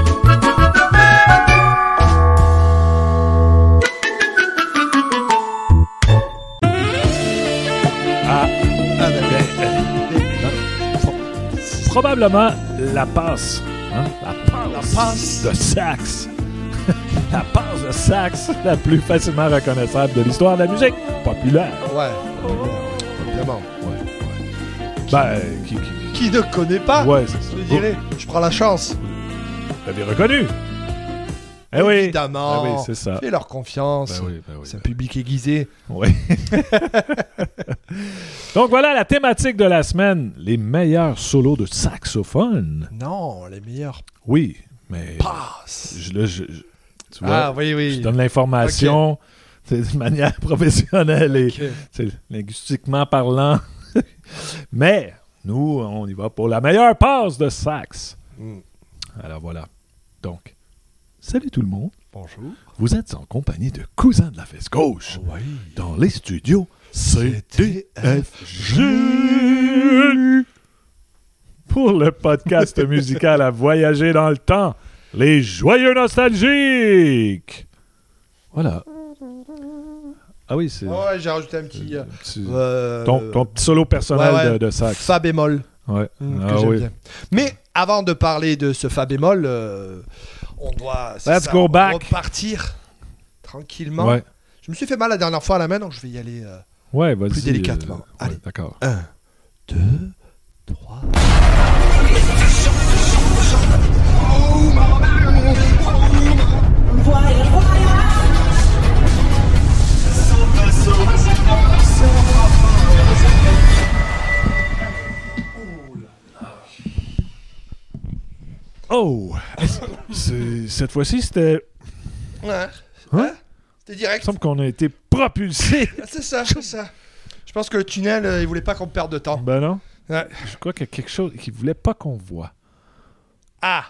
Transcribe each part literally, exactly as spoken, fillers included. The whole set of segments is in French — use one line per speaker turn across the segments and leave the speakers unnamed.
Probablement la passe, hein? la, passe
la passe
de sax. La passe de sax la plus facilement reconnaissable de l'histoire de la musique populaire.
Ouais, évidemment.
Ouais, ouais. Ben, qui, qui,
qui ne connaît pas?
Ouais, c'est ça.
Je dirais, je prends la chance.
Vous l'avez reconnu? Eh oui.
Évidemment.
Eh oui, c'est ça.
Fais leur confiance.
Ben oui, ben oui,
c'est un
ben
public aiguisé.
Oui. Donc voilà la thématique de la semaine. Les meilleurs solos de saxophone.
Non, les meilleurs.
Oui, mais...
Passe.
Je, là, je, je, tu vois,
ah oui, oui.
je donne l'information okay. de manière professionnelle et okay. linguistiquement parlant. Mais nous, on y va pour la meilleure passe de sax. Mm. Alors voilà. Donc, salut tout le monde.
Bonjour.
Vous êtes en compagnie de Cousin de la Fesse Gauche
oh, oui.
dans les studios C T F G pour le podcast musical à voyager dans le temps, les joyeux nostalgiques. Voilà. Ah oui, c'est...
Oh, ouais, j'ai rajouté un petit... Euh,
petit
euh,
ton, ton petit solo personnel
ouais, ouais.
De, de sax.
Fa bémol.
Ouais.
Mmh,
ah,
que j'aime
oui.
bien. Mais avant de parler de ce Fa bémol, euh, on doit
Let's
ça,
go
on
back.
repartir tranquillement.
Ouais.
Je me suis fait mal la dernière fois à la main, donc je vais y aller euh,
ouais, vas-y,
plus délicatement.
Euh,
Allez,
ouais, d'accord.
Un, deux, trois...
Oh! C'est, cette fois-ci, c'était...
Ouais.
Hein?
Hein? C'était direct.
Il semble qu'on a été propulsé.
C'est ça, c'est ça. Je pense que le tunnel, euh, il voulait pas qu'on perde de temps.
Ben non.
Ouais.
Je crois qu'il y a quelque chose qu'il voulait pas qu'on voit.
Ah!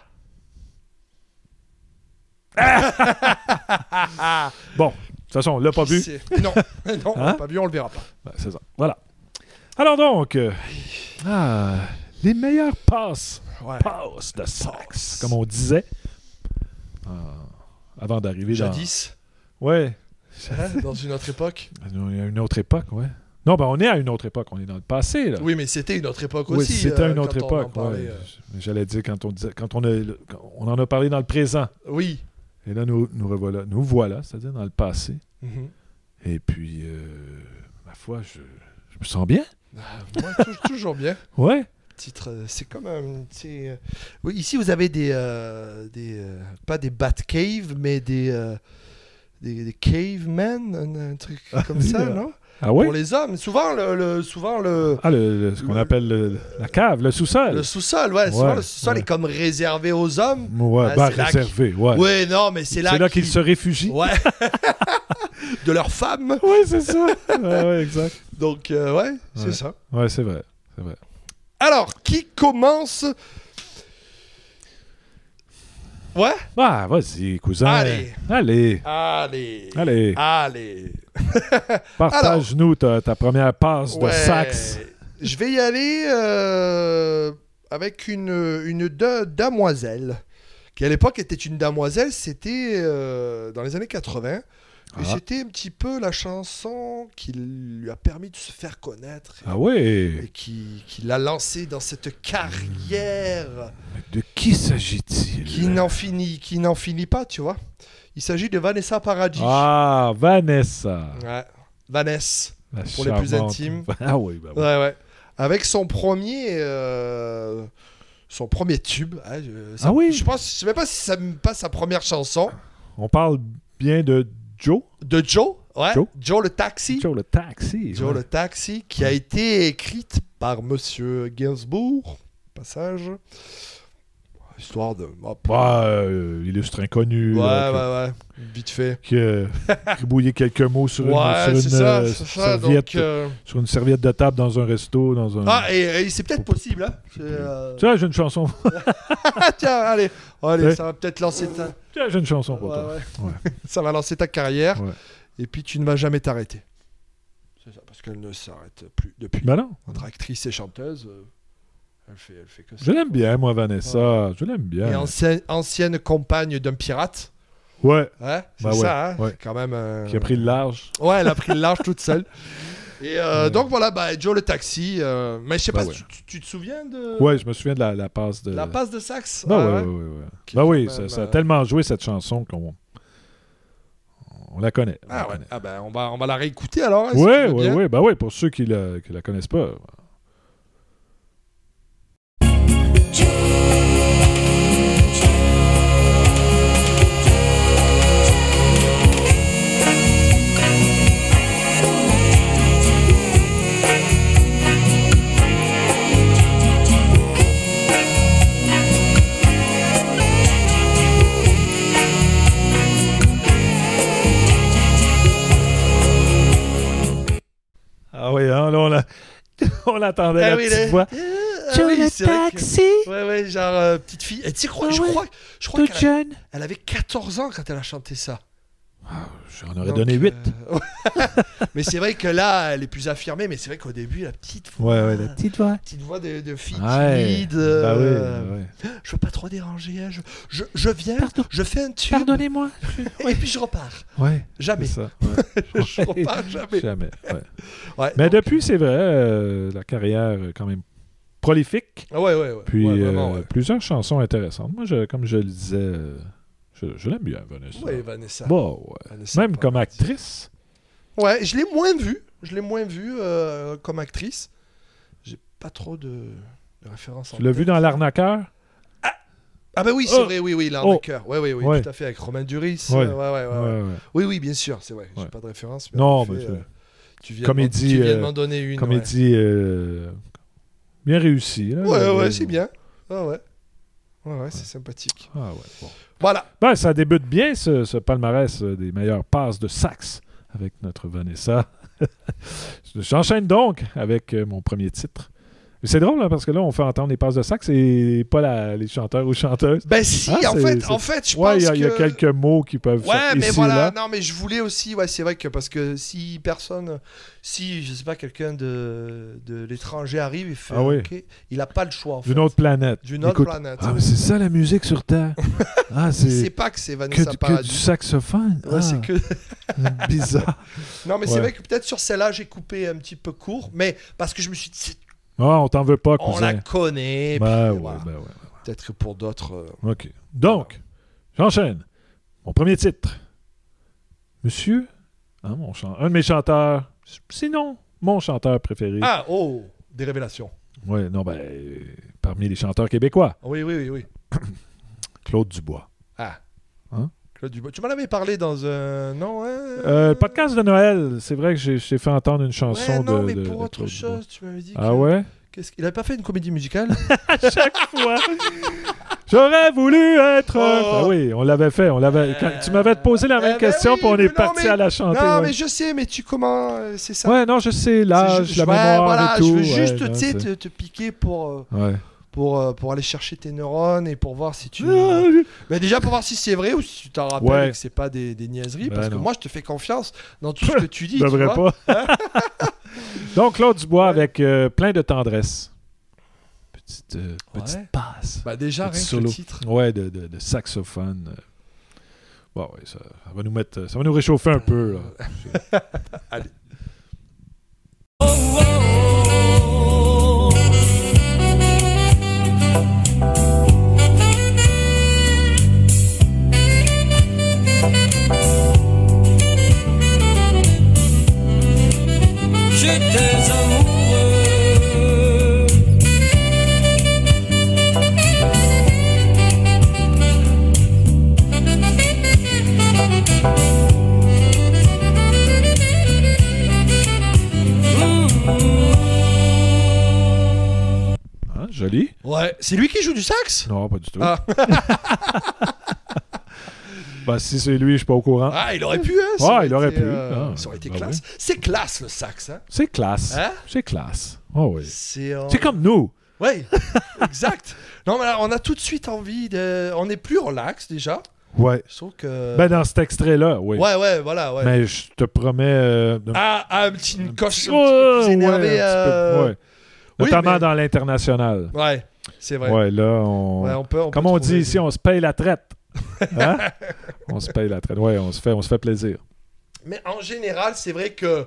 Bon, de toute façon, on l'a pas vu.
C'est... Non, non, on
hein?
l'a pas vu, on le verra pas.
Ben, c'est ça. Voilà. Alors donc, euh, ah, les meilleures passes,
ouais.
passes de sax, comme on disait, euh, avant d'arriver
Jadis.
dans... Ouais.
Hein, dans une autre époque.
Il y a une autre époque, ouais. Non, ben on est à une autre époque, on est dans le passé, là.
Oui, mais c'était une autre époque
oui,
aussi.
c'était
euh,
une autre époque,
en parlait,
ouais.
euh...
J'allais dire quand on disait, quand on, a, quand on en a parlé dans le présent.
Oui.
Et là, nous, nous revoilà, nous voilà, c'est-à-dire dans le passé.
Mm-hmm.
Et puis, euh, ma foi, je, je me sens bien.
Ah, moi, toujours, toujours bien.
Ouais.
Titre, c'est comme un... Euh... Oui, ici, vous avez des... Euh, des euh, pas des Batcave, mais des... Euh, des, des cavemen, un, un truc comme ça, non?
Ah oui?
Pour les hommes. Souvent, le... le souvent le
ah, le, le, ce qu'on le, appelle le, la cave, le sous-sol.
Le sous-sol, ouais. ouais souvent, le sous-sol
ouais.
est comme réservé aux hommes.
Ouais,
ah,
bah, réservé, ouais.
Oui, non, mais c'est là
C'est là
qu'ils
qu'ils se réfugient.
Ouais. De leurs femmes.
Oui, c'est ça. ouais, ouais, exact.
Donc, euh, ouais,
ouais,
c'est ça.
Ouais, c'est vrai. C'est vrai.
Alors, qui commence? Ouais?
Ah, vas-y, cousin.
Allez.
Allez.
Allez.
Allez.
Allez.
Partage-nous ta, ta première passe
ouais,
de sax.
Je vais y aller euh, avec une, une de, damoiselle, qui à l'époque était une damoiselle, c'était euh, dans les années quatre-vingts. Et ah. c'était un petit peu la chanson qui lui a permis de se faire connaître. Et,
ah oui.
Et qui, qui l'a lancé dans cette carrière.
De qui s'agit-il?
Qui n'en finit, qui n'en finit pas, tu vois. Il s'agit de Vanessa Paradis.
Ah, Vanessa.
Ouais, Vanessa,
la
pour
charmante.
les plus intimes.
Ah oui, bah oui.
Ouais, ouais. Avec son premier... Euh... Son premier tube. Hein, je, ça,
ah oui?
Je pense, je sais même pas si ça me passe sa première chanson.
On parle bien de Joe?
De Joe, ouais.
Joe,
Joe le Taxi.
Joe le Taxi.
Joe
ouais.
le Taxi, qui a été écrite par Monsieur Gainsbourg. Passage. Histoire de... Hop.
Bah, euh, illustre inconnu.
Ouais,
là,
ouais, ouais. Vite fait.
Qui a gribouillé quelques mots sur une,
ouais,
sur une,
ça,
euh,
ça,
serviette,
donc, euh...
sur une serviette de table dans un resto. Dans un...
Ah, et, et c'est peut-être possible, hein.
Euh... Tiens, j'ai une chanson.
Tiens, allez. allez ouais. Ça va peut-être lancer ta...
Tiens, j'ai une chanson pour
ouais,
toi.
Ouais.
Ouais.
Ça va lancer ta carrière.
Ouais.
Et puis, tu ne vas jamais t'arrêter. C'est ça, parce qu'elle ne s'arrête plus depuis.
Ben non.
Entre actrice et chanteuse, euh, Elle fait, elle fait que ça.
Je l'aime bien, moi, Vanessa. Ouais. Je l'aime bien.
Et ancienne, ancienne compagne d'un pirate.
Ouais.
Ouais, c'est
bah
ça,
ouais,
hein.
ouais.
Quand même. Euh...
Qui a pris le large.
Ouais, elle a pris le large toute seule. Et euh,
ouais.
donc voilà, bah, Joe le taxi. Euh... Mais je sais
bah
pas,
ouais.
tu, tu te souviens de.
Ouais, je me souviens de la, la passe de.
La passe de sax.
Bah
ah,
ouais,
ouais,
ouais, ouais. ouais.
Qui
Bah oui,
même,
ça, ça a
euh...
tellement joué cette chanson qu'on. On la connaît. On
ah
la
ouais.
connaît.
Ah ben on va, on va la réécouter alors. Hein,
ouais,
si
ouais, ouais. Bah ouais, pour ceux qui la, qui la connaissent pas. Ah oui, hein, là, on, la... on attendait ah la oui, petite le... voix.
Ah Joe oui, le taxi. Que... Ouais, ouais, genre euh, petite fille. Et tu sais, ah je, ouais. crois, je crois qu'elle a... elle avait quatorze ans quand elle a chanté ça.
Ah, j'en aurais Donc, donné huit.
Euh... mais c'est vrai que là, elle est plus affirmée, mais c'est vrai qu'au début, la petite voix.
Ouais, ouais, la petite voix.
Petite voix de, de fille
ouais.
timide. Euh...
Bah oui, bah oui.
Je veux pas trop déranger. Hein. Je, je, je viens,
Pardon.
je fais un tube.
Pardonnez-moi.
Et puis je repars.
Ouais.
Jamais.
Ça. Ouais.
je repars jamais.
Jamais. Ouais.
Ouais,
mais
donc...
depuis, c'est vrai, euh, la carrière quand même prolifique.
Ah ouais, ouais, ouais.
Puis
ouais, vraiment,
euh,
ouais.
plusieurs chansons intéressantes. Moi, je, comme je le disais, euh, je, je l'aime bien, Vanessa.
Oui, Vanessa.
Bon, ouais. Vanessa même comme actrice.
Ouais, je l'ai moins vue. Je l'ai moins vue euh, comme actrice. J'ai pas trop de, de références en
Tu l'as vue dans L'Arnaqueur?
Ah, ah ben oui, c'est oh. vrai, oui, oui, L'Arnaqueur. Oh. Oui, oui, oui,
ouais.
tout à fait, avec Romain Duris.
Ouais.
Euh, ouais, ouais, ouais,
ouais,
ouais.
ouais.
Oui, oui, bien sûr, c'est vrai. J'ai
ouais.
pas de référence. Mais
non,
fait,
mais
euh, tu viens
comédie,
de, tu viens
euh,
de m'en donner une.
Comédie ouais. euh, bien réussie. Là,
ouais,
là,
ouais,
là,
c'est bien. Ah ouais. Ouais, ouais, c'est sympathique.
Ah ouais, bon.
Voilà.
Ben, ça débute bien, ce, ce palmarès euh, des meilleures passes de sax avec notre Vanessa. J'enchaîne donc avec euh, mon premier titre. C'est drôle, hein, parce que là, on fait entendre les passes de sax et pas la, les chanteurs ou chanteuses.
Ben si, ah, en, fait, en fait, je
ouais,
pense
y a,
que...
il y a quelques mots qui peuvent...
Ouais, mais
ici,
voilà,
là.
non, mais je voulais aussi, ouais, c'est vrai que parce que si personne, si, je sais pas, quelqu'un de, de l'étranger arrive et fait,
ah, oui.
ok, il a pas le choix, en fait.
D'une autre planète.
D'une autre
Écoute,
planète.
Ah, mais c'est ça la musique sur Terre. Ah, c'est...
Il sait pas que c'est Vanessa
que,
Paradis.
Que du saxophone.
Ouais,
ah.
c'est que...
Bizarre.
Non, mais
ouais.
c'est vrai que peut-être sur celle-là, j'ai coupé un petit peu court, mais parce que je me suis dit...
Ah, on t'en veut pas, cousin.
On la connaît.
Ben,
puis,
ouais,
voilà.
ben, ouais, ouais.
Peut-être que pour d'autres... Euh...
OK. Donc, voilà. J'enchaîne. Mon premier titre. Monsieur, hein, mon chan... un de mes chanteurs, sinon, mon chanteur préféré.
Ah, oh, des révélations.
Oui, non, ben, euh, parmi les chanteurs québécois.
Oui, oui, oui, oui.
Claude Dubois.
Ah.
Hein?
Claude Dubois. Tu m'en avais parlé dans un... Non, hein?
Euh, podcast de Noël. C'est vrai que j'ai, j'ai fait entendre une chanson
ouais, non,
de...
mais
de,
pour
de
autre
Claude
chose,
Dubois.
tu m'avais dit
Ah
que...
ouais?
Qu'est-ce... Il avait pas fait une comédie musicale?
À chaque fois! J'aurais voulu être...
Oh.
Ben oui, on l'avait fait. On l'avait... Quand tu m'avais posé la même
eh ben
question,
oui,
puis on est
non,
parti
mais...
à la chanter.
Non,
ouais.
mais je sais, mais tu comment... C'est ça.
Ouais, non, je sais, l'âge,
ju-
la
ouais,
mémoire
voilà,
et tout.
je veux juste,
ouais,
tu sais,
non,
te, te piquer pour... Euh...
Ouais.
Pour, euh, pour aller chercher tes neurones et pour voir si tu...
Ah,
Mais déjà pour voir si c'est vrai ou si tu t'en rappelles
ouais.
et que c'est pas des, des niaiseries.
Ben
parce
non.
que moi, je te fais confiance dans tout ce que tu dis.
Je
tu
devrais
vois.
pas. Donc, Claude Dubois
Ouais.
avec euh, plein de tendresse. Petite, euh, petite
Ouais.
passe.
Bah déjà,
Petit
rien
solo.
que le titre.
Ouais, de, de, de saxophone. euh. Bon, ouais, ça, ça va nous mettre... Ça va nous réchauffer un peu, là.
Allez.
Oh, oh, oh. J'étais amoureux.
Hein, joli?
Ouais, c'est lui qui joue du sax?
Non, pas du tout.
Ah.
Ben, si c'est lui, je suis pas au courant.
Ah, il aurait pu, hein?
Ah,
aurait
il aurait
été,
pu.
euh,
Ah,
ça aurait été
bah
classe.
oui.
C'est classe, le sax, hein?
C'est classe.
Hein?
C'est classe. Oh, oui.
C'est, euh...
C'est comme nous.
Oui, exact. Non, mais là, on a tout de suite envie de... On est plus relax, déjà.
Ouais.
Je trouve que...
Ben, dans cet extrait-là, oui.
Ouais, ouais, voilà, ouais.
Mais je te promets... euh, de-
Ah, ah, un petit une coche un petit
Ouais,
peu plus énervé.
ouais, un petit peu-
euh,
ouais. Notamment
mais-
dans l'international.
Ouais, c'est vrai.
Ouais, là, on...
Ouais, on peut, on
Comme
peut
on
trouver
dit ici, on se paye la traite. Hein? On se paye la traite. Ouais, on se fait, on se fait plaisir.
Mais en général, c'est vrai que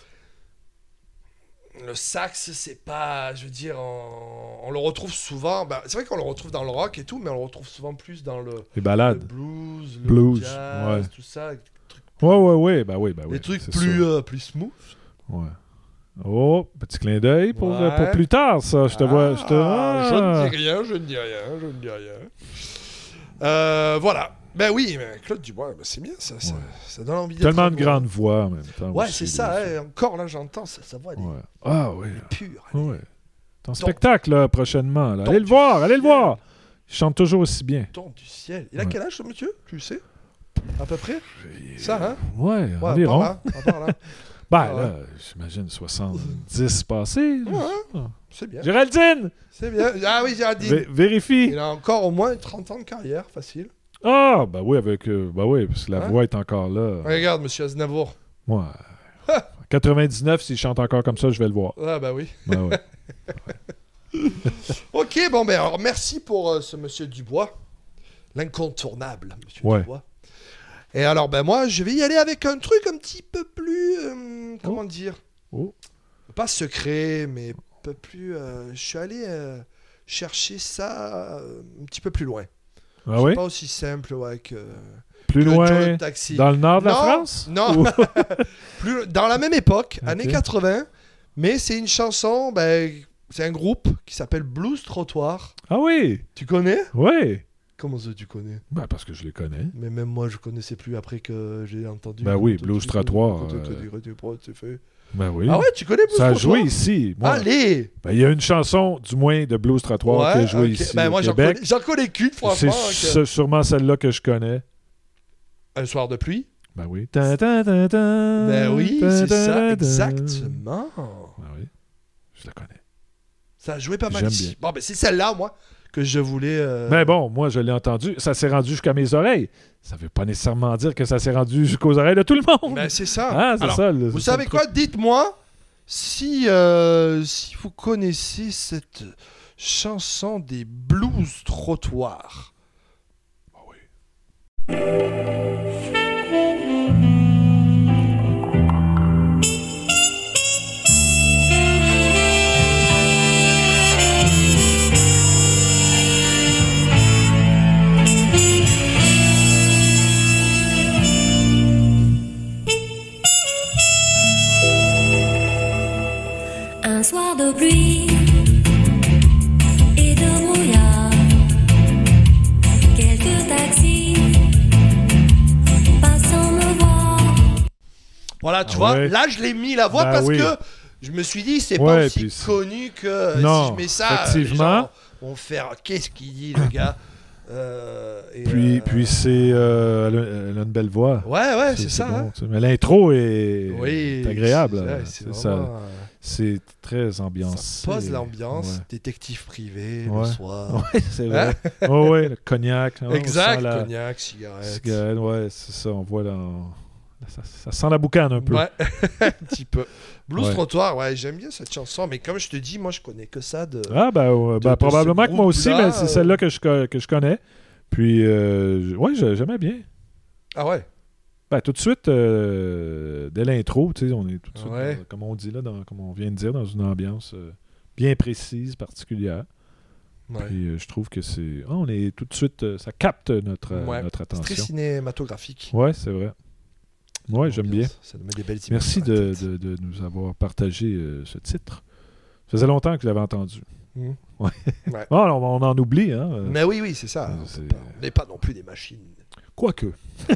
le sax, c'est pas, je veux dire, on, on le retrouve souvent. Bah, c'est vrai qu'on le retrouve dans le rock et tout, mais on le retrouve souvent plus dans le,
Les
le
balades.
blues, le
Blues,
jazz,
ouais.
tout ça. Des trucs,
Ouais, ouais, ouais. Ben oui, ben oui.
des trucs
c'est
plus,
sûr.
euh, plus smooth.
Ouais. Oh, petit clin d'œil pour,
Ouais.
euh, pour plus tard, ça. Je te vois. Je te...
Ah, je
Ah.
ne dis rien, je ne dis rien, je ne dis rien. Euh, voilà. Ben oui, mais Claude Dubois, ben c'est bien, ça, ça,
Ouais.
ça donne envie d'être
Tellement de
un gros-
grandes voix en même temps.
Ouais,
aussi,
c'est
là,
ça, hein, encore là, j'entends sa, sa voix, elle est
Ouais. Ah oui.
pure. elle est
Ouais. Ton spectacle, là, prochainement. Là.
Ton
Allez le voir, allez le
ciel.
voir. Il chante toujours aussi bien.
Ton du ciel. Il a
Ouais.
quel âge, ce monsieur? Tu le sais? À peu près? Ça, hein?
Ouais,
Ouais,
environ.
par là, par là.
Ben
Ah ouais.
là, j'imagine soixante-dix passés.
Ouais,
Ah.
c'est bien.
Géraldine!
C'est bien. Ah oui, Géraldine.
Vé- vérifie.
Il a encore au moins trente ans de carrière, facile.
Ah, ben oui, avec. euh, ben oui, parce que la
Hein?
voix est encore là.
Regarde, monsieur Aznavour.
Moi. quatre-vingt-dix-neuf, s'il chante encore comme ça, je vais le voir.
Ah bah oui.
Ben ouais.
Ok, bon, ben alors merci pour euh, ce monsieur Dubois. L'incontournable, monsieur
Ouais.
Dubois. Et alors, ben moi, je vais y aller avec un truc un petit peu plus. euh, comment dire?
Oh.
Pas secret, mais un peu plus. euh, je suis allé euh, chercher ça euh, un petit peu plus loin.
Ah
C'est
oui?
pas aussi simple, ouais, que.
Plus
que Joe
loin,
le Taxi.
dans le nord de la
Non,
France?
non.
Ou-
Plus, dans la même époque,
Ok.
années quatre-vingts, mais c'est une chanson, ben, c'est un groupe qui s'appelle Blues Trottoir.
Ah oui?
Tu connais?
Oui.
Comment ça, tu connais?
Ben parce que je les connais.
Mais même moi, je connaissais plus après que j'ai entendu.
Ben oui,
Tout-
Blues
tout-
Trottoir,
tout- tout-
euh,
tout- tout- tout- tout- fait.
Ben oui.
Ah ouais, tu connais Blues
Ça a
Trottoir?
joué ici. Moi.
Allez!
Ben, il y a une chanson, du moins, de Blues Trottoir qui a joué
ok.
ici
Ben
au
moi, j'en
Québec.
connais, j'en connais qu'une,
C'est
franchement.
ce- sûrement celle-là que je connais.
que- Un soir de pluie.
Ben oui. Ta, ta, ta, ta,
Ben oui,
ta,
c'est
ta,
ça,
ta.
exactement.
Ben oui, je la connais.
Ça a joué pas mal
J'aime
ici.
bien.
Bon, ben c'est celle-là, moi, que je voulais. euh,
Mais bon, moi, je l'ai entendu. Ça s'est rendu jusqu'à mes oreilles. Ça veut pas nécessairement dire que ça s'est rendu jusqu'aux oreilles de tout le monde.
Ben c'est ça.
Ah, c'est
Alors,
ça. le-
vous
c'est ça
savez
le
quoi?
truc.
Dites-moi si, euh, si vous connaissez cette chanson des Blues Trottoirs.
Ah oui.
Un soir de pluie et de brouillard, quelques taxis passant me voir.
Voilà, tu
Ah
vois,
ouais.
là je l'ai mis la voix
Ben
parce
oui.
que je me suis dit, c'est
Ouais,
pas aussi
puis c'est-
connu que euh,
Non,
si je mets ça, euh,
effectivement.
les gens vont faire qu'est-ce qu'il dit le gars. Euh, et,
Puis,
euh,
puis c'est. euh, elle, a, elle a une belle voix.
Ouais, ouais, c'est ça.
bon,
hein.
tu sais. Mais l'intro est,
Oui,
est agréable.
c'est-
là.
ouais, c'est
C'est ça.
vraiment, euh,
C'est très ambiancé.
Ça pose l'ambiance,
Ouais.
détective privé
Ouais.
le soir.
Ouais, c'est vrai. oh, ouais, le cognac. hein, on
Exact,
sent la
cognac, cigarette.
cigarette, ouais, c'est ça. On voit dans. Ça, ça sent la boucane un peu.
Ouais, un petit peu. Blues
Ouais.
Trottoir, ouais, j'aime bien cette chanson, mais comme je te dis, moi je connais que ça de.
Ah, ben, euh, ben,
de
probablement
ce
que moi aussi,
groupe-là,
mais c'est
euh,
celle-là que je, co- que je connais. Puis, euh, ouais, je- j'aimais bien.
Ah ouais.
Ben, tout de suite, euh, dès l'intro, tu sais, on est tout de suite,
Ouais.
euh, comme on dit là, dans, comme on vient de dire, dans une ambiance euh, bien précise, particulière.
Ouais.
Puis euh, je trouve que c'est. Ah, on est tout de suite. euh, ça capte notre, euh,
Ouais.
notre
C'est très
attention.
cinématographique.
Ouais, c'est vrai. Ouais, j'aime bien.
L'ambiance, ça nous met des belles images
Merci
dans la
de,
tête.
de- de nous avoir partagé euh, ce titre. Ça faisait longtemps que je l'avais entendu.
Mhm.
Ouais.
Ouais.
Ah, on, on en oublie, hein. euh,
Mais oui, oui, c'est ça.
Euh,
On
c'est-
peut pas- On n'est pas non plus des machines.
Quoique.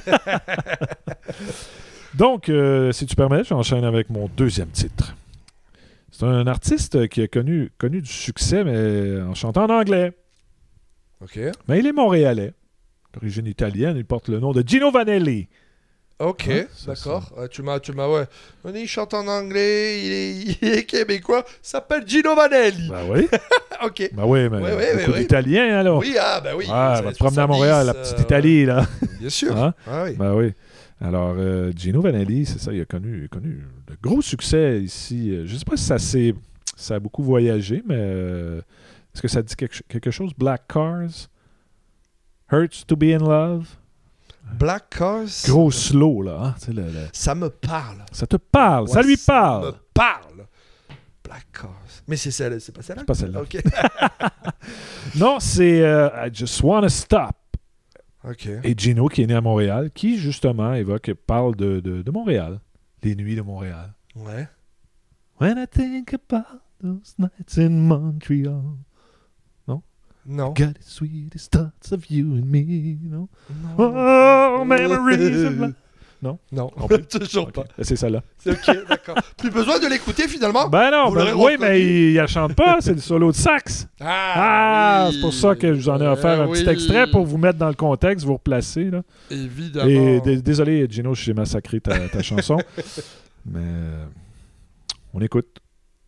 Donc, euh, si tu permets, j'enchaîne avec mon deuxième titre. C'est un artiste qui a connu, connu du succès, mais en chantant en anglais.
Ok.
Mais il est montréalais. D'origine italienne, il porte le nom de Gino Vanelli.
Ok,
Ouais, ça,
d'accord. Euh, tu m'as, tu m'as, ouais. On dit, il chante en anglais, il est, il est québécois, s'appelle Gino Vanelli.
Ben oui.
ok.
Ben oui, mais
Ouais, ouais,
beaucoup
ouais, ouais.
d'Italiens, alors.
Oui, ah bah oui.
Ah,
ça
va
les
te promener à Montréal, la
soixante-dix,
petite
euh,
Italie, là.
Bien sûr.
Hein?
Ah oui.
Ben oui. Alors, euh, Gino Vanelli, c'est ça, il a connu, il a connu de gros succès ici. Euh, Je ne sais pas si ça s'est Ça a beaucoup voyagé, mais euh, est-ce que ça dit quelque, quelque chose? Black Cars? Hurts to be in love?
Black Cars.
Gros slow, là. Hein? Tu sais, le- le-
Ça me parle.
Ça te parle, ça
Ouais,
lui
Ça
parle.
me parle. Black Cars. Mais c'est celle, c'est pas celle-là.
C'est pas celle-là.
Ok.
Non, c'est euh, I Just Wanna Stop.
Ok.
Et Gino, qui est né à Montréal, qui justement évoque, parle de, de, de Montréal. Les nuits de Montréal.
Ouais.
When I think about those nights in Montreal,
Non.
got the sweetest thoughts of you and me, no?
Non.
Oh, memories of my- Non?
Non.
Non plus.
Toujours
Ok,
pas.
c'est celle-là.
C'est ok, d'accord. Plus besoin de l'écouter finalement.
Ben non,
Vous
ben,
l'aurez
oui,
reconnu.
mais il, il chante pas, c'est le solo de sax. Ah,
oui.
c'est pour ça que je vous en ai offert
Eh
un petit
oui.
extrait pour vous mettre dans le contexte, vous replacer. Là.
Évidemment.
Et d- désolé, Gino, j'ai massacré ta, ta chanson. Mais euh, on écoute.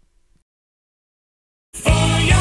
For your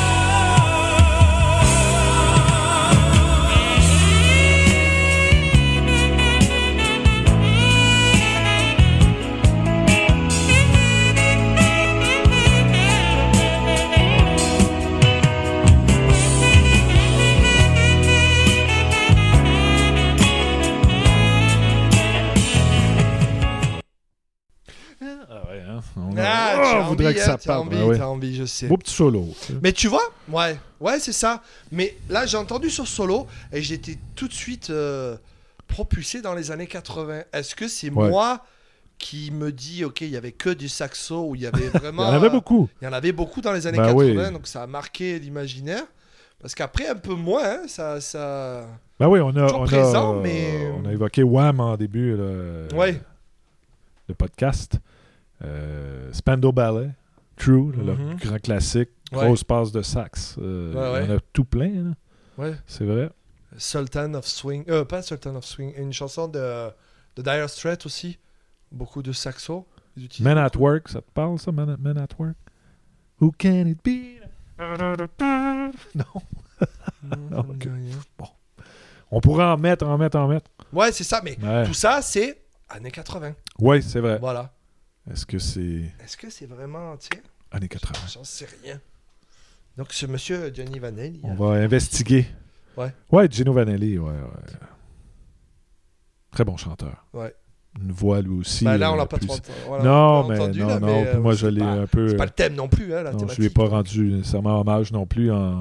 Ah ouais, hein? On,
Ah,
oh,
tu as
on voudrait
envie,
que ça
hein, tu as
parte.
envie,
Ah ouais.
tu as envie, je sais.
Beau petit solo. tu sais.
Mais tu vois, ouais, ouais, c'est ça. Mais là, j'ai entendu sur solo et j'étais tout de suite euh, propulsé dans les années quatre-vingts. Est-ce que c'est
Ouais.
moi qui me dis, ok, il y avait que du saxo, où il y avait
Il
vraiment.
y en avait beaucoup.
Il y en avait beaucoup dans les années
Ben
quatre-vingts,
oui.
donc ça a marqué l'imaginaire. Parce qu'après, un peu moins, hein, ça, ça.
Ben oui, on a,
Toujours
on a,
présent, mais-
on a évoqué Wham en début le,
Ouais.
le podcast. Euh, Spandau Ballet, True, le
Mhm.
grand classique,
Ouais.
grosse passe de sax. Euh,
Ouais, ouais.
Il y en a tout plein, là.
Ouais.
C'est vrai.
Sultan of Swing. Euh, pas Sultan of Swing, une chanson de, de Dire Straits aussi. Beaucoup de saxo. Ils utilisent
Men at
beaucoup.
Work, ça te parle ça, Men at, Men at Work? Who can it be? Non.
Mm,
Ok.
rien.
On pourrait en mettre, en mettre, en mettre.
Ouais, c'est ça, mais
Ouais,
tout ça, c'est années quatre-vingts.
ouais c'est vrai.
Voilà.
Est-ce que c'est
Est-ce que c'est vraiment, tu sais,
années quatre-vingts?
j'en sais rien. Donc, ce monsieur Johnny Vanelli.
On
euh,
va investiguer.
Ouais.
Ouais, Gino Vanelli, ouais, ouais. Très bon chanteur.
Ouais.
Une voix lui aussi.
bah, là, on
euh,
l'a pas
plus-
trop ent- voilà,
Non,
pas
mais
entendu,
non,
là,
non.
mais,
Puis
euh,
moi,
c'est
je l'ai
pas-
un peu.
C'est pas le thème non plus, hein, la
Non, je
thématique.
lui ai pas rendu nécessairement hommage non plus en. en-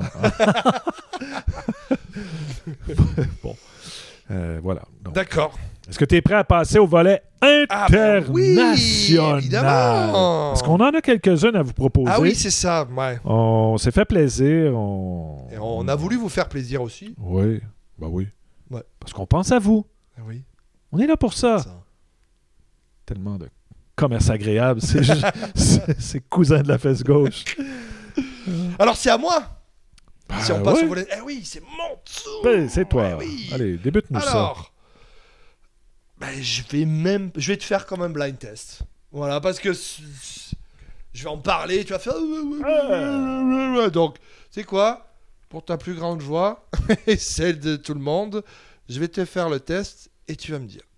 bon. Euh, voilà. Donc,
D'accord.
est-ce que tu es prêt à passer au volet
Ah, ben oui,
international?
évidemment.
Parce qu'on en a quelques-unes à vous proposer.
Ah oui, c'est ça, ouais.
On s'est fait plaisir. On...
Et on a voulu vous faire plaisir aussi.
Oui, bah oui.
Ouais.
Parce qu'on pense à vous.
Ah oui.
On est là pour ça.
Ça.
Tellement de commerce agréable. C'est ju- c'est c'est cousin de la fesse gauche.
Alors, c'est à moi.
Bah,
si on passe
ouais.
au volet. Eh oui, c'est mon tour.
Ben, c'est toi.
Eh oui.
Allez, débute-nous ça.
Alors, ben, je vais même, je vais te faire comme un blind test. Voilà, parce que c- c- je vais en parler, tu vas faire. Donc, c'est quoi? Pour ta plus grande joie et celle de tout le monde, je vais te faire le test et tu vas me dire.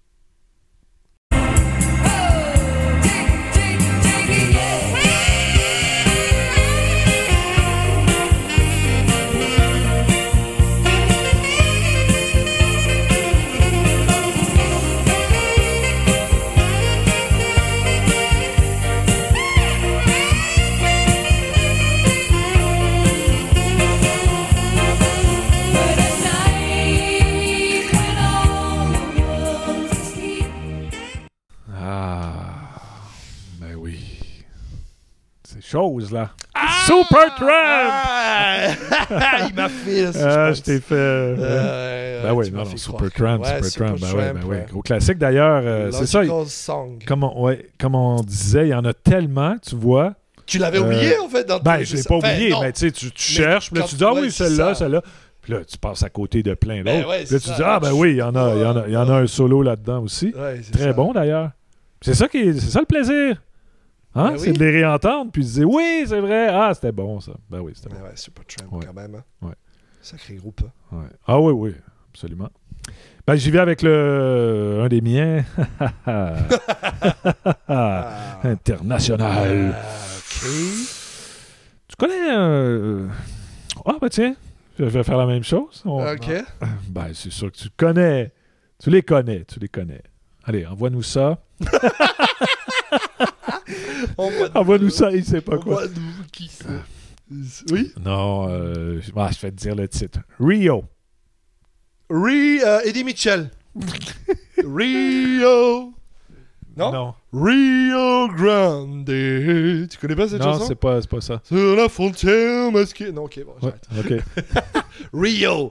Ah, ben oui. Ces choses-là. Super Tramp!
Ah, il m'a fait. là,
Ah,
pense.
je t'ai fait.
Euh,
ben oui,
tu m'as
non, non,
fait
Super
croire.
Tramp,
Ouais,
Super Tramp. Ben oui, ben oui.
ouais.
Gros classique d'ailleurs. euh, c'est ça.
Logical Song.
Comme on, ouais, comme on disait, il y en a tellement, tu vois.
Tu l'avais
Euh,
oublié en fait dans
Ben,
tes-
je l'ai pas
Enfin,
oublié,
non.
mais tu sais, tu, tu
Mais
cherches, puis là,
quand-
tu dis, ah
ouais,
oui,
c'est
celle-là,
ça.
celle-là. Puis là, tu passes à côté de plein
Ben
d'autres.
ouais,
Puis là,
c'est
tu
ça.
dis, ah ben oui, il y en a, il y en a, il y en a un solo là-dedans aussi.
Ouais, c'est
Très
ça.
bon d'ailleurs. C'est ça qui est, c'est ça le plaisir. Hein?
Ben
C'est
oui.
de les réentendre, puis de dire, oui, c'est vrai. Ah, c'était bon ça. Ben oui, c'était
Ouais,
bon.
ouais, Supertramp
Ouais.
quand même. hein.
Ouais.
Sacré groupe. hein.
Ouais. Ah oui, oui, absolument. Ben, j'y vais avec le un des miens.
Ah.
International.
Ah, ok.
connais... Euh... Ah, ben tiens, je vais faire la même chose. On-
Ok.
Ben, c'est sûr que tu connais. Tu les connais, tu les connais. Allez, envoie-nous ça.
Envoie-nous-
Envoie-nous ça, il sait pas quoi.
Envoie-nous qui c'est. Oui.
Non, euh, je ah, je vais te dire le titre. Rio.
Ri, euh, Eddie Mitchell. Rio. Non?
Non,
Rio Grande. Tu connais pas cette
non
chanson?
c'est pas, c'est pas ça.
Sur la frontière masquée. Non, ok, bon,
Ouais,
j'arrête.
ok.
Rio.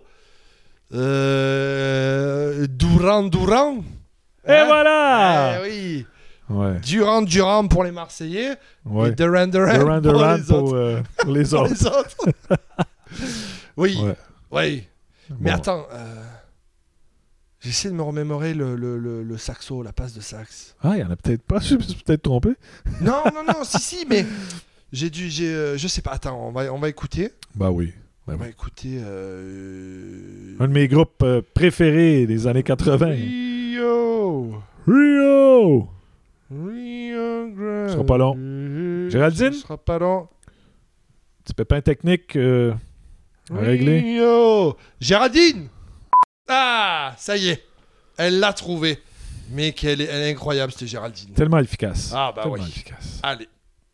Euh, Duran Duran.
Et
Hein?
voilà!
Eh oui.
Ouais,
Duran Duran pour les Marseillais.
ouais.
Et Duran Duran,
Duran
pour
Duran
les
pour,
autres.
euh, pour les
Pour
autres.
les autres. Oui.
Ouais.
Oui. Mais
Bon.
attends. euh, J'essaie de me remémorer le, le, le, le saxo, la passe de sax.
Ah, il y en a peut-être pas. Je me suis peut-être trompé.
Non, non, non, si, si, mais j'ai dû, j'ai, euh, je sais pas. Attends, on va, on va écouter.
Bah oui. Ben
On
oui.
va écouter. Euh...
Un de mes groupes euh, préférés des années quatre-vingts.
Rio,
Rio!
Rio Grande.
Ce sera pas long. Géraldine?
Ce sera pas long.
Petit pépin technique euh, à régler.
Rio, Géraldine. Ah, ça y est, elle l'a trouvé. Mais qu'elle est, elle est incroyable, c'était Géraldine.
Tellement efficace.
Ah bah
Tellement
oui.
efficace.
Allez.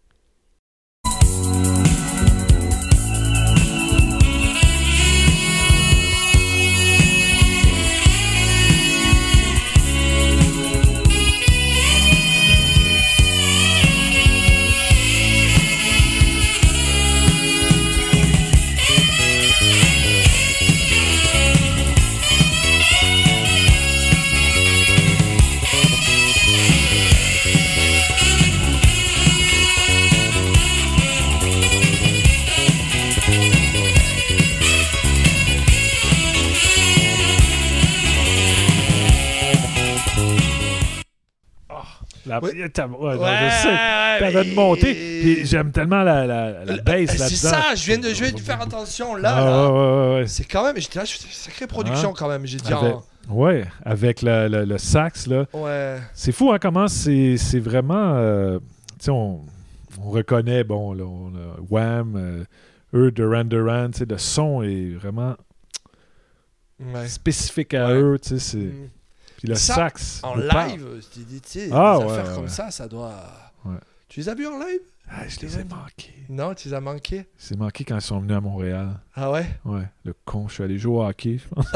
La...
Oui.
T'as- ouais, non,
Ouais,
je sais.
ouais,
T'avais
mais-
de monter. Puis j'aime tellement la, la, la bass
Euh,
là-dedans.
C'est ça, je viens de, je viens de faire attention là.
Ah,
là.
ouais, ouais, ouais.
C'est quand même, j'étais là, je fais sacrée production
Ah.
quand même. J'ai dit,
Avec, ouais, avec la- la- le sax, là.
ah, ouais.
C'est fou, hein, comment c'est, c'est vraiment... euh, tu sais, on, on reconnaît, bon, là, on a Wham, euh, eux, Duran Duran, tu sais, le son est vraiment
Ouais.
spécifique à
Ouais.
eux, tu sais, c'est...
Mm.
Puis le
Ça,
sax...
En
nous parle.
live, tu dis, tu sais,
Ah,
des
ouais,
affaires
ouais,
comme
ouais.
ça, ça doit.
Ouais.
Tu les as vus en live?
Ah, je les ai manqués.
Non, tu les as manqués.
C'est manqué quand ils sont venus à Montréal.
Ah ouais?
Ouais, le con, je suis allé jouer au hockey, je pense.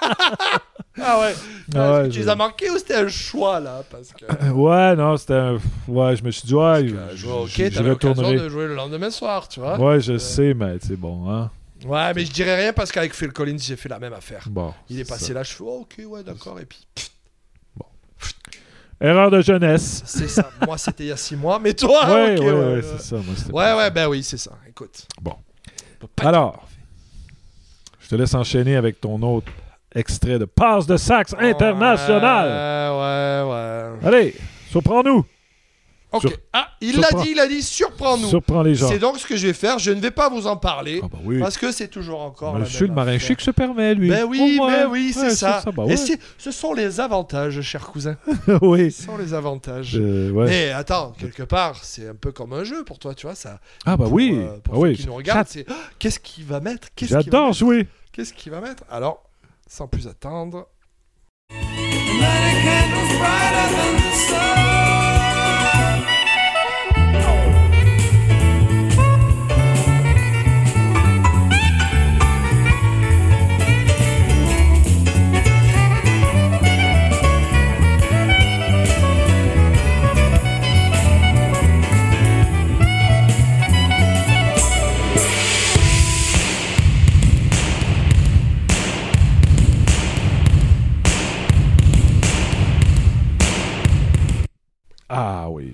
Ah ouais.
Ah ouais,
Est-ce que tu
je-
les as manqués ou c'était un choix là? Parce que.
Ouais, non, c'était un... Ouais, je me suis dit, ouais,
Parce que jouer au
j'y
hockey, t'avais l'occasion
retournerai.
de jouer le lendemain soir, tu vois?
Ouais, je
Euh,
sais, mais c'est bon, hein.
Ouais, mais je dirais rien parce qu'avec Phil Collins, j'ai fait la même affaire.
Bon.
Il est
c'est
passé
ça.
là, je fais, oh, ok, ouais, d'accord, et puis. pff,
Erreur de jeunesse.
C'est ça. Moi, c'était il y a six mois, mais toi,
ouais,
ok,
ouais,
ouais,
ouais,
ouais.
c'est ça. Moi, c'était
Ouais,
pas
ouais,
ça.
ben oui, c'est ça. Écoute.
Bon.
On peut pas
Alors, je te laisse enchaîner avec ton autre extrait de Passe de sax international.
Ouais, ouais, ouais.
Allez, surprends-nous.
Ok.
Sur-
Ah, il l'a
surprends-
dit, il a dit, surprends-nous.
Surprends les gens.
C'est donc ce que je vais faire. Je ne vais pas vous en parler
Ah bah oui.
parce que c'est toujours encore. la
Monsieur
même
le marin
affaire.
chic se permet, lui.
Ben oui,
Oh, ouais.
ben oui, c'est
Ouais,
ça.
bah
Et
ouais.
c'est- ce sont les avantages, cher cousin.
oui.
Ce sont les avantages.
Euh, ouais.
Mais attends, quelque part, c'est un peu comme un jeu pour toi, tu vois ça.
Ah bah
Pour,
oui.
euh, pour
Ah
ceux
oui.
qui nous regardent,
J'a-
c'est Ah, qu'est-ce qu'il va mettre Qu'est-ce qu'il va
J'adore
mettre
jouer.
Qu'est-ce qu'il va mettre Alors, sans plus attendre.
Light a candles brighter than the sun.
Ah oui.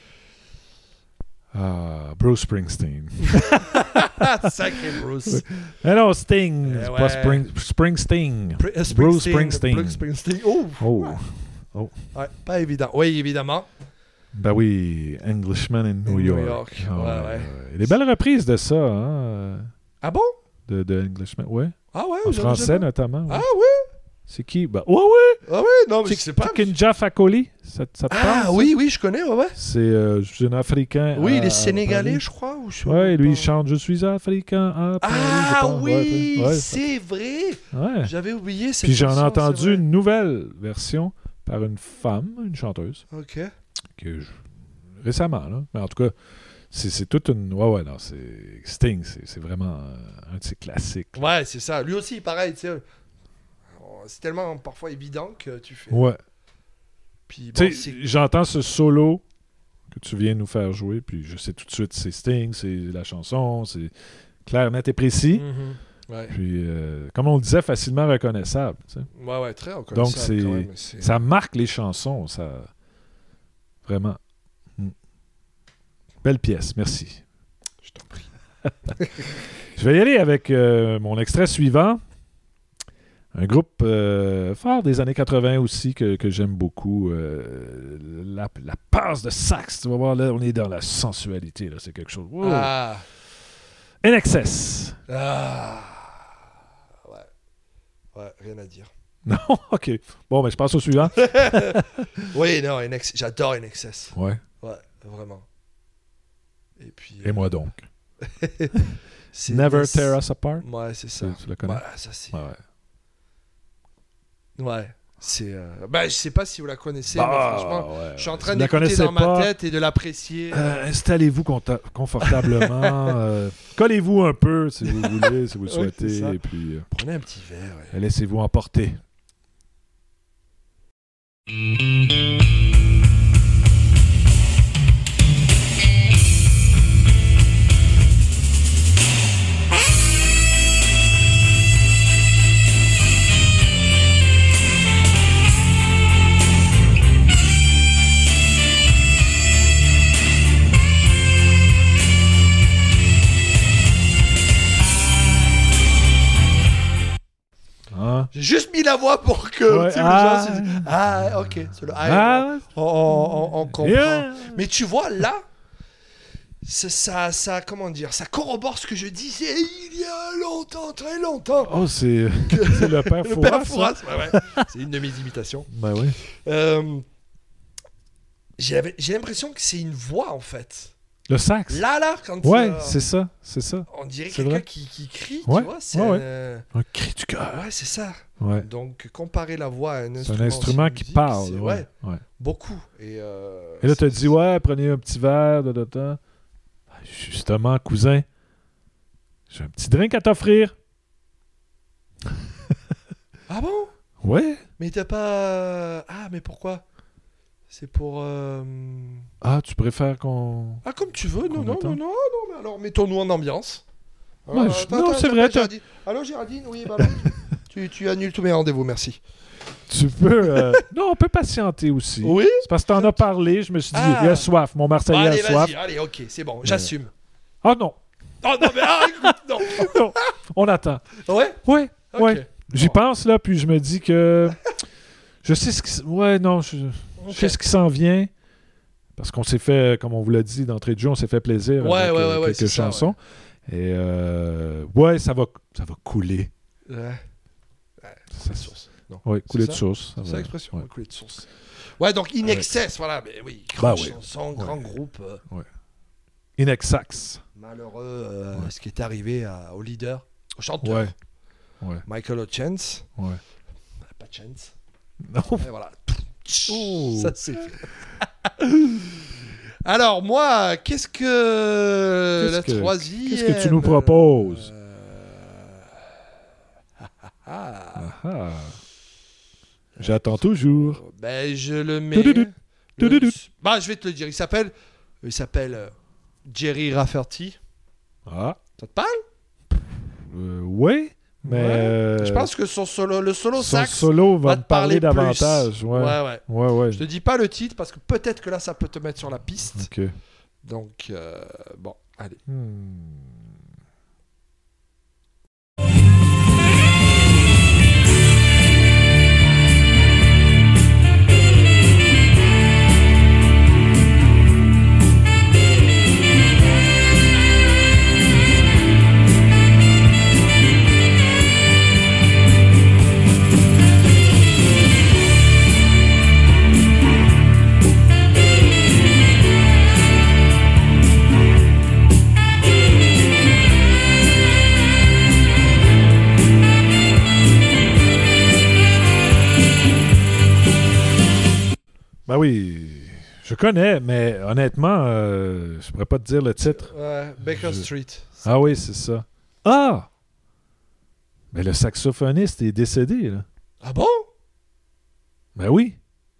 Ah, Bruce Springsteen.
Ah, sacré Bruce.
Ah non, Sting.
Eh
c'est
ouais.
pas Spring... Springsteen.
Pr- euh,
Bruce Springsteen.
Bruce Springsteen. Oh,
Oh.
ouais, pas évident. Oui, évidemment.
Ben oui, Englishman in New
In New
York.
York,
Ah,
ouais, ouais.
Des belles reprises de ça, hein,
Ah bon
de, de Englishman. Ouais.
Ah ouais,
En
j'en ai
français,
jamais-
notamment. ouais.
Ah ouais
C'est qui? Ben, ouais, ouais.
Ah ouais, non, mais je
Chick-
sais pas.
Chicken Jaffa Coli. Ça, ça te
Ah
parle, ça?
oui, oui, je connais, ouais, ouais.
C'est euh, je suis un Africain.
Oui, il
à-
est sénégalais,
à
je crois. Ou je...
Paris. Ouais, lui, il
pas-
chante « Je suis africain à Paris », je
Ah
pense. Ouais,
oui,
ouais,
c'est vrai.
ouais.
J'avais oublié cette
Puis j'en ai
chanson,
entendu
c'est vrai.
une nouvelle version par une femme, une chanteuse,
Ok.
que je- récemment, là. Mais en tout cas, c'est, c'est toute une... Ouais, ouais, non, c'est... Sting, c'est, c'est vraiment euh, un de ses classiques. là.
Ouais, c'est ça. Lui aussi, pareil, tu sais. C'est tellement parfois évident que tu fais.
Ouais.
Puis,
Tu
bon,
sais,
c'est...
j'entends ce solo que tu viens nous faire jouer, puis je sais tout de suite c'est Sting, c'est la chanson, c'est clair, net et précis.
Mhm. Ouais.
Puis, euh, comme on le disait, facilement reconnaissable. tu sais.
ouais, ouais, très reconnaissable.
Donc, c'est-
quand même, c'est...
Ça marque les chansons, ça... Vraiment. Mm. Belle pièce, merci.
Je t'en prie.
Je vais y aller avec euh, mon extrait suivant. Un groupe euh, fort des années quatre-vingts aussi que, que j'aime beaucoup. Euh, la, la passe de sax, tu vas voir, là, on est dans la sensualité. Là, c'est quelque chose. Wow.
Ah.
In Excess.
Ah. Ouais. Ouais, rien à dire.
Non? OK. Bon, ben, je passe au suivant.
Oui, non, In Ex- j'adore In Excess.
Ouais.
Ouais, vraiment. Et puis...
Et moi donc.
c'est
Never
c'est-
Tear Us Apart.
Ouais, c'est ça.
Tu, tu la connais?
Ouais, ça c'est...
Ouais, ouais.
Ouais, c'est... euh, Ben, je sais pas si vous la connaissez,
Ah,
mais franchement,
ouais,
je suis en
ouais.
train
Si vous la
d'écouter
connaissez
dans ma
pas,
tête et de l'apprécier.
Euh, installez-vous conta- confortablement. euh, collez-vous un peu si vous voulez, si vous le
Ouais,
souhaitez.
c'est ça.
Et puis, euh,
Prenez un petit verre. ouais.
laissez-vous emporter. Hein?
J'ai juste mis la voix pour que
Ouais,
tu sais, les
ah.
gens se disent, ah, ok, c'est le ah,
Ah,
on, on- on- on comprend.
yeah.
Mais tu vois, là, ça, ça, ça, comment dire, ça corrobore ce que je disais il y a longtemps, très longtemps.
Oh, c'est, c'est le père
Le
Fouras.
père
ça?
Fouras, ouais, ouais. C'est une de mes imitations.
Ben oui.
Euh, j'ai, j'ai l'impression que c'est une voix, en fait.
Le sax.
Là, là, quand
Ouais,
euh,
c'est ça, c'est ça.
on dirait
c'est
quelqu'un
vrai.
qui, qui crie,
Ouais,
tu vois. C'est
ouais, ouais.
euh,
Un cri du cœur.
ouais, c'est ça.
Ouais.
Donc, comparer la voix à un
C'est
instrument,
un instrument
aussi de
qui
musique,
parle.
c'est-
Ouais.
ouais,
ouais.
beaucoup. Et, euh,
Et là, tu as
c'est-
dit, ouais, prenez un petit verre, de, de, de. Justement, cousin, j'ai un petit drink à t'offrir.
Ah bon?
Ouais.
Mais t'as pas... Ah, mais pourquoi? C'est pour... euh,
Ah, tu préfères qu'on...
Ah, comme tu veux. Non,
Qu'on
non,
attend.
non, non, non, mais alors, mettons-nous en ambiance.
Ouais,
Alors,
je-
attends,
non,
attends,
c'est
attends,
vrai,
Géraldine. Allô, Géraldine? Oui, bah alors, tu, tu annules tous mes rendez-vous, merci.
Tu peux... euh, Non, on peut patienter aussi.
Oui?
C'est parce que t'en as parlé, je me suis dit,
Ah.
il a soif, mon Marseillais
Allez,
a soif.
vas-y, allez, ok, c'est bon, j'assume.
Ah non,
Oh non, mais ah, écoute, non.
non, on attend.
Ouais?
Ouais,
Ok.
ouais. J'y
Bon.
pense, là, puis je me dis que... je sais ce qui... s- Ouais, non, je, je
Ok.
sais ce qui s'en vient. Parce qu'on s'est fait, comme on vous l'a dit d'entrée de jeu, on s'est fait plaisir
Ouais,
avec
ouais,
euh,
ouais, ouais,
quelques
c'est ça,
chansons. Et euh, ouais, ça va, ça va couler.
Ouais. Ouais,
Ça-
la source. Non.
Ouais, couler
C'est
de
ça?
source. ça
C'est
va.
l'expression,
Ouais.
couler de source. Ouais, donc In
Ouais.
Excess, voilà, mais oui, grande
Bah ouais.
chanson, grand groupe. euh,
Inexax.
malheureux, euh,
Ouais.
ce qui est arrivé à- au leader, au chanteur,
Ouais. Ouais.
Michael Ochance.
Ouais.
Pas de chance.
Non.
Et voilà.
Oh.
Ça c'est fait. Alors moi, qu'est-ce que
Qu'est-ce
la
que-
troisième
qu'est-ce que tu nous proposes?
euh, ah, ah, ah.
Ah, ah. J'attends toujours.
Ben je le mets.
Toudoudou.
le-
Toudoudou.
Bah je vais te le dire. Il s'appelle, il s'appelle euh, Jerry Rafferty.
Ah.
Ça te parle?
Euh, ouais. Mais.
Ouais.
euh,
Je pense que son solo, le solo
son
sax
solo va
va
te
te parler
parler
plus.
davantage. Ouais.
Ouais ouais.
Ouais, ouais.
Je te dis pas le titre parce que peut-être que là ça peut te mettre sur la piste.
Ok.
Donc euh, bon, allez.
Hmm. Ben oui, je connais, mais honnêtement, euh, je pourrais pas te dire le titre.
Ouais, Baker
Je-
Street.
Ah oui, c'est ça. Ah! Mais le saxophoniste est décédé, là.
Ah bon?
Ben oui.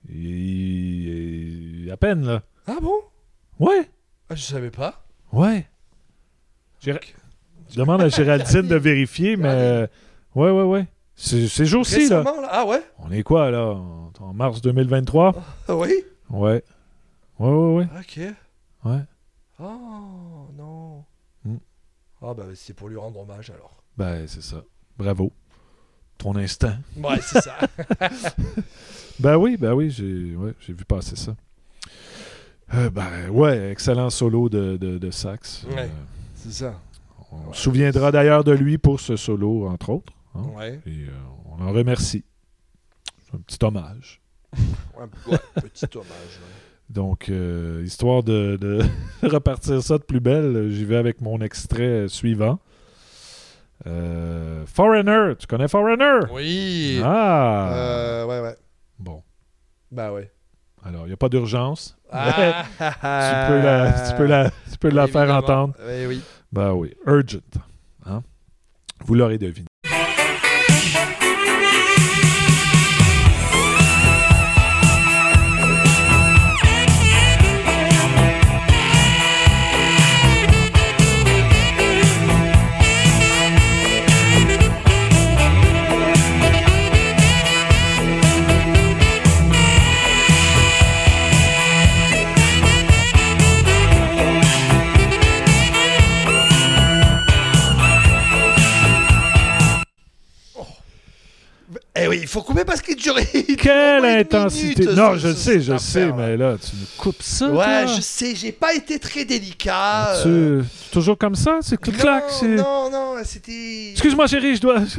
Il... il- À peine, là.
Ah bon?
Ouais,
Ah, je savais pas.
ouais. Géra- Je demande à Géraldine de vérifier, mais... euh, Ouais, ouais, ouais. C'est c'est jour-ci, là.
Récemment, là? Ah ouais?
On est quoi, là? En, en mars deux mille vingt-trois?
Ah oui?
Ouais. Ouais, ouais, ouais.
Ok.
Ouais.
Oh non.
Hmm.
Ah bah c'est pour lui rendre hommage alors.
Ben, c'est ça. Bravo. Ton instant.
Ouais, c'est ça.
Ben oui, ben oui, j'ai ouais, j'ai vu passer ça. Euh, ben ouais, excellent solo de, de, de sax.
Ouais.
Euh,
C'est ça.
on se souviendra d'ailleurs de lui pour ce solo, entre autres. hein.
Ouais.
Et euh, on en remercie. C'est un petit hommage.
Ouais, ouais, petit hommage. Ouais.
Donc, euh, histoire de, de repartir ça de plus belle, j'y vais avec mon extrait suivant. Euh, Foreigner, tu connais Foreigner?
Oui.
Ah!
Euh, ouais, ouais.
Bon,
Bah ouais.
alors, il n'y a pas d'urgence.
Ah,
tu peux la, tu peux la, tu peux la faire
Évidemment.
entendre.
Oui, oui.
Ben oui, Urgent. Hein? Vous l'aurez deviné.
Eh oui, il faut couper parce qu'il durait.
Quelle
au moins une
intensité!
minute,
Non,
ce-
je
ce-
sais, je
cette
sais,
affaire,
mais là, tu me coupes ça.
Ouais,
toi.
je sais, j'ai pas été très délicat.
Tu
euh,
tu- toujours comme ça? C'est clic-clac?
non,
c'est-
non, non, c'était.
Excuse-moi, chérie, je dois.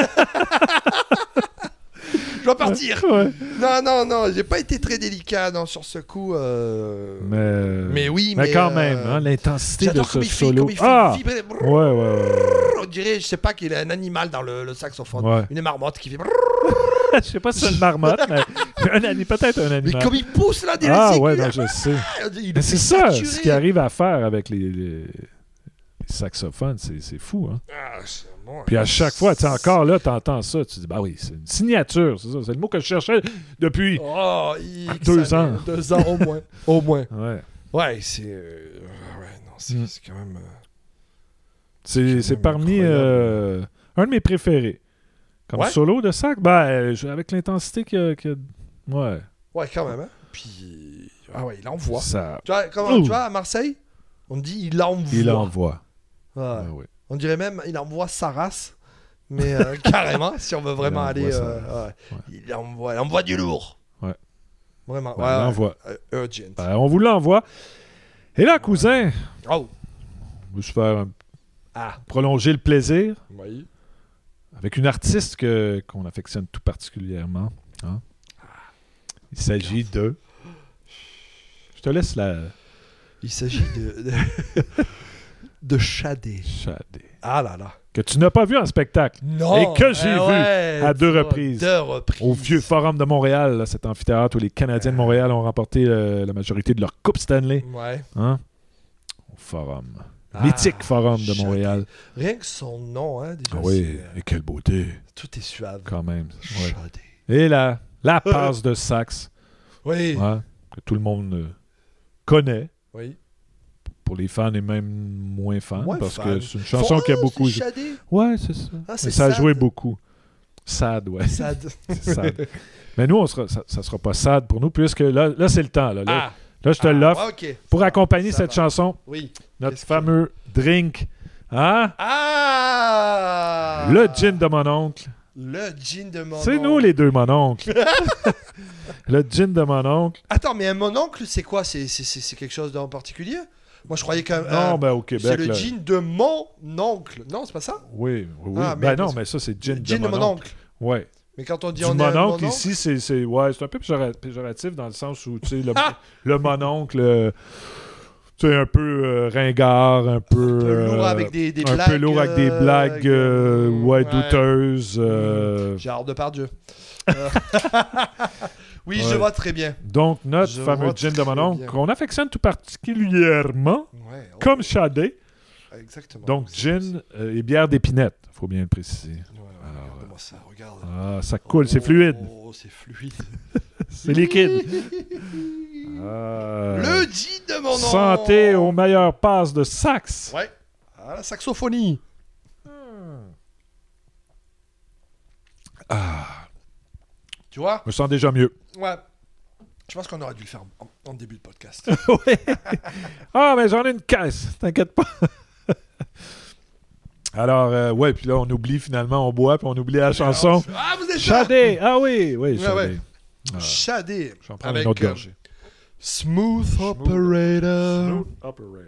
Je dois partir.
Ouais.
Non, non, non, j'ai pas été très délicat non, sur ce coup. euh,
Mais,
Mais oui,
mais
mais,
quand
euh,
même, hein, l'intensité de
J'adore
ce
comme il fait,
solo.
comme il fait
Ah!
vibrer.
Ouais, ouais, ouais.
On dirait, je sais pas, qu'il a un animal dans le, le saxophone.
Ouais.
Une marmotte qui fait.
Je sais pas si c'est une marmotte, mais un ani- peut-être un
Mais
animal.
comme il pousse là, des
Ah
sécu,
ouais,
là,
non, je sais.
il
Mais
est
c'est ça,
saturé.
ce qu'il arrive à faire avec les, les- les saxophones, c'est c'est fou. Hein?
Ah, c'est bon,
Puis à chaque fois, tu sais, encore là, tu entends ça, tu dis, bah oui, c'est une signature, c'est ça, c'est le mot que je cherchais depuis.
Oh, X
Deux
années,
ans.
Deux ans au moins. Au moins.
Ouais.
Ouais, c'est. euh, Ouais, non, c'est
Mm.
c'est quand même. euh,
C'est
C'est
c'est
même
parmi
incroyable.
euh, un de mes préférés. Comme
Ouais?
solo de sax, ben, euh, je- avec l'intensité que, que. Ouais.
Ouais, quand même, hein. Puis. Ah ouais, il envoie.
Ça,
Tu vois, comment,
Ouh.
tu vois, à Marseille, on dit il envoie.
il envoie.
Ouais.
Ouais, ouais.
On dirait même il envoie sa race. Mais euh, carrément, si on veut vraiment
Il
aller.
envoie sa
euh,
race.
ouais.
Ouais.
Il envoie, il envoie du lourd.
Ouais.
Vraiment.
Ben,
ouais,
il
ouais.
envoie.
Euh, urgent.
Ben, on vous l'envoie. Et là, cousin,
Oh.
on veut se faire un-
Ah.
prolonger le plaisir
Oui.
avec une artiste que, qu'on affectionne tout particulièrement. hein. Il s'agit de... Je te laisse la...
Il s'agit de. De, de Shadé.
Shadé.
Ah là là.
Que tu n'as pas vu en spectacle.
Non.
Et que j'ai
eh
vu
ouais,
à deux
tu vois,
reprises.
Deux reprises.
Au vieux Forum de Montréal, là, cet amphithéâtre où les Canadiens de Montréal ont remporté euh, la majorité de leur Coupe Stanley.
Ouais.
Hein? Au Forum.
Ah,
Mythique Forum de
Shadé.
Montréal.
Rien que son nom, hein, déjà.
Ah oui,
c'est, euh,
et quelle beauté,
Tout est suave.
quand même. Ouais.
Shadé.
Et la, la passe de sax,
Oui.
hein, que tout le monde euh, connaît,
Oui.
pour les fans et même moins fans,
Moins
parce
fans.
que c'est une chanson qui a
Oh,
beaucoup...
c'est Shadé.
Ouais, c'est ça.
Ah,
Mais
c'est
ça a
sad.
joué beaucoup. Sad, ouais.
Sad.
C'est sad. Mais nous, on sera, ça ne sera pas sad pour nous, puisque là, là c'est le temps. Là, là,
Ah.
là, je te
Ah,
l'offre.
ouais, ok.
Pour
Ça va,
accompagner
ça
cette
va.
chanson,
Oui.
notre
Qu'est-ce que-
fameux drink. Hein?
Ah.
Le gin de mon oncle.
Le gin de mon
C'est
oncle.
nous les deux mon oncle. Le gin de mon oncle.
Attends, mais un mon oncle, c'est quoi? C'est c'est- c'est- c'est quelque chose en particulier? Moi, je croyais qu'un.
Non,
un-
ben au Québec.
c'est le
là.
gin de mon oncle. Non, c'est pas ça?
Oui, oui, oui.
Ah,
ben
merde,
non,
parce-
mais ça, c'est gin,
Gin
de mon oncle. Ouais.
Mais quand on dit
Du
on est
mon
un
oncle,
mon
ici, c'est, c'est, ouais, c'est un peu péjora- péjoratif dans le sens où, tu sais, le,
Ah!
le mon oncle, euh, tu sais, un peu euh, ringard, un peu...
Un peu lourd
euh,
avec des, des
un
blagues.
peu lourd avec des
euh,
blagues, euh, ouais,
ouais.
douteuses. euh,
Gérard Depardieu. Euh, Oui,
Ouais.
je vois très bien.
Donc, notre
Je
fameux
vois
gin de mon
très
oncle,
bien.
qu'on affectionne tout particulièrement,
Ouais, oh,
comme Shadé.
exactement.
Donc,
C'est-
gin euh, et bière d'épinette, il faut bien le préciser.
Ouais, ouais, regarde-moi ça, regarde.
Ah, ça coule, c'est
Oh,
fluide,
Oh, c'est fluide.
c'est liquide. Ah.
Le gin de mon oncle.
Santé aux meilleures passes de sax.
Ouais. À la saxophonie.
Ah,
Tu vois?
je me sens déjà mieux.
Ouais. Je pense qu'on aurait dû le faire en, en début de podcast.
Ouais. Ah, mais j'en ai une caisse, t'inquiète pas. Alors, euh, ouais, puis là, on oublie finalement, on boit, puis on oublie la chanson.
Ah, vous êtes là!
Shadé, ah oui, oui,
Ouais,
Shadé.
ouais.
Ah,
Shadé.
J'en prends
Avec
une autre
euh,
gorgée.
Smooth Operator.
Smooth Operator.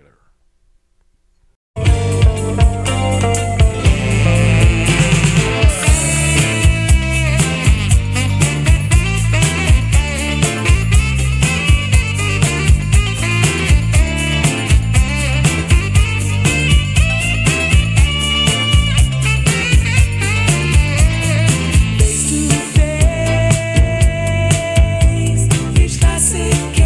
Face to face, está sequer.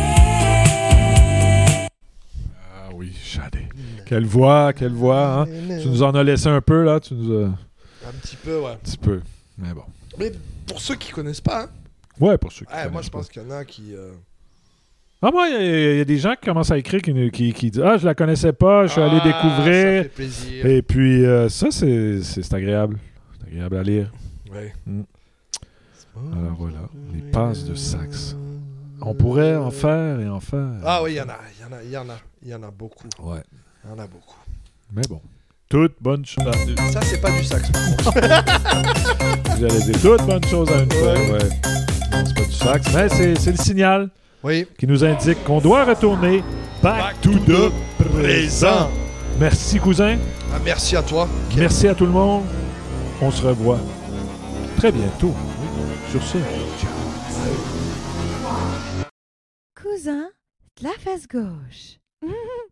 Ah oui, Shadé. Quelle voix, quelle voix, hein? Tu nous en as laissé un peu, là, tu nous as... Un
Un petit peu, ouais.
petit peu, mais bon.
Mais pour ceux qui connaissent pas, hein,
Ouais, pour ceux qui
ouais, moi
connaissent
je
pas.
pense qu'il y en a qui. euh,
Ah, moi, il y, a- il y a des gens qui commencent à écrire qui, qui, qui disent « Ah, je la connaissais pas, je suis allé
ah, Ça
découvrir.
fait » plaisir.
Et puis, euh, ça, c'est c'est- c'est agréable. C'est agréable à lire.
Ouais.
Mm. Alors voilà, les passes de sax. On pourrait en faire et en faire.
Ah oui, il y en a, il y en a, il y en a, il y en a beaucoup.
Ouais.
Il y en a beaucoup.
Mais bon. Toute bonne chose.
Ça, c'est pas du sax, par contre.
J'allais dire toute bonne chose à une fois. Ouais. Non, c'est pas du sax, mais c'est c'est le signal
Oui.
qui nous indique qu'on doit retourner back, to the présent. Merci, cousin.
Ah, merci à toi.
Merci à tout le monde. On se revoit très bientôt. Sur ce, ciao.
Cousin de la face gauche.